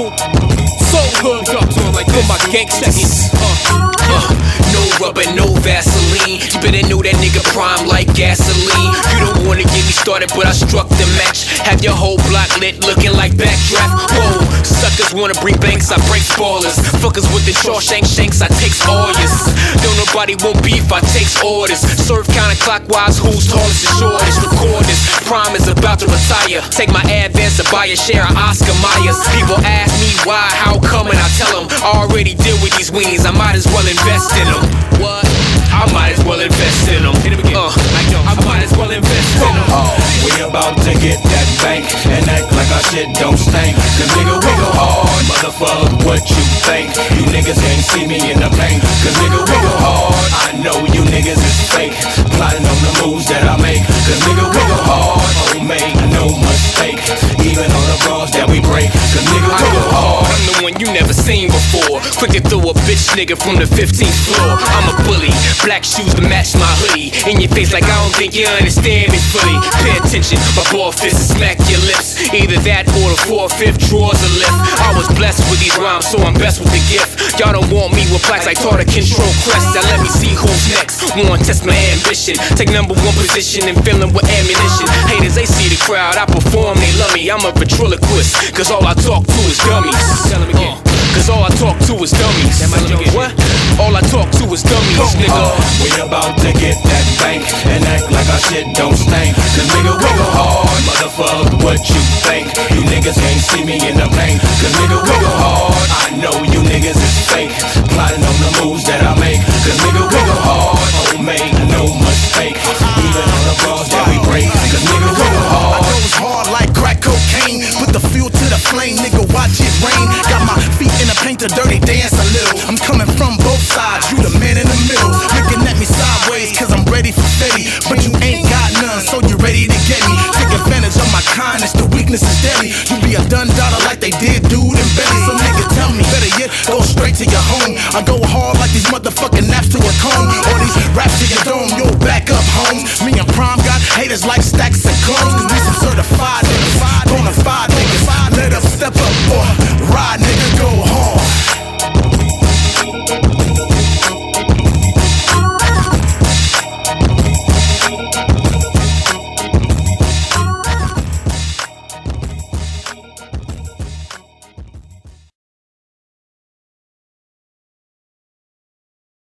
So hood, talk to him like this. For my gang check-ins. No rubber, no Vaseline. You better know that nigga prime like gasoline. You don't wanna get me started, but I struck the match. Have your whole block lit, looking like backdraft. Whoa, suckers wanna bring banks, I break spoilers. Fuckers with the Shawshank shanks, I takes lawyers. Don't nobody want beef, I takes orders. Serve counterclockwise, who's tallest and shortest? Record this, prime is about to retire. Take my advance to buy a share of Oscar Myers. People ask me why, how come, and I tell them I already deal with these weenies, I might as well invest in them. What? I might as well invest in them. I might as well invest in them. We about to get that bank and act like our shit don't stink. Cause nigga, we go hard, motherfucker, what you think? You niggas can't see me in the paint. Cause nigga, we go hard, I know you niggas is fake. Plotting on the moves that I make. Cause nigga, we go hard, homemade, no mistake. Even on the bras that we break. Cause nigga, we go hard. I'm the one you never seen before. Quick to throw a bitch nigga from the 15th floor. I'm a bully, black shoes to match my hoodie. In your face like I don't think you understand me fully. Pay attention, my ball fist and smack your lips. Either that or the 4/5 drawers a lift. I was blessed with these rhymes, so I'm best with the gift. Y'all don't want me with plaques like Tartar Control Crest. Now let me see who's next. Wanna test my ambition, take number one position and fill 'em with ammunition. Haters, they see the crowd, I perform, they love me. I'm a ventriloquist, cause all I talk to is dummies. Tell 'em again. Cause all I talk to is dummies. What? All I talk to is dummies, nigga. We about to get that bank and act like our shit don't stink. Cause nigga, we go hard, motherfucker, what you think? You niggas can't see me in the paint. Cause nigga, we go hard, I know you niggas is fake. Plotting on the moves that I make. Cause nigga, we go hard, homemade, no mistake. Even on the bras that we break. Cause nigga, we go hard. I goes hard like crack cocaine. Put the fuel to the flame, nigga, watch it rain. Got my feet in the paint, the dirty dance a little. I'm coming from both sides, you the man in the middle. Looking at me sideways, cause I'm ready for steady. But you ain't got none, so you ready to get me. Take advantage of my kindness, the weakness is deadly. You be a done daughter like they did dude and Betty. So nigga tell me, better yet, go straight to your home. I go hard like these motherfucking naps to a comb. Or these raps to your dome, yo, back up home. Me and Prime got haters like stack